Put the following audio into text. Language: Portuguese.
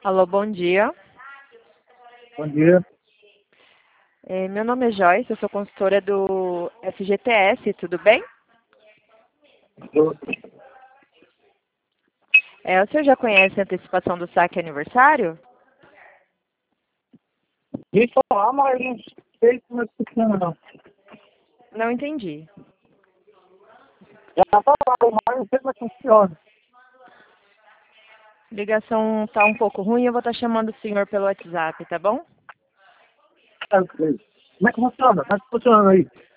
Alô, bom dia. Bom dia. Meu nome é Joyce, eu sou consultora do FGTS, tudo bem? Eu O senhor já conhece a antecipação do saque aniversário? vi falar, mas não sei como é que funciona, não. Não entendi. Já falaram, mas não sei como é que funciona. A ligação está um pouco ruim, eu vou estar chamando o senhor pelo WhatsApp, tá bom? Como é que funciona? Como é que funciona aí?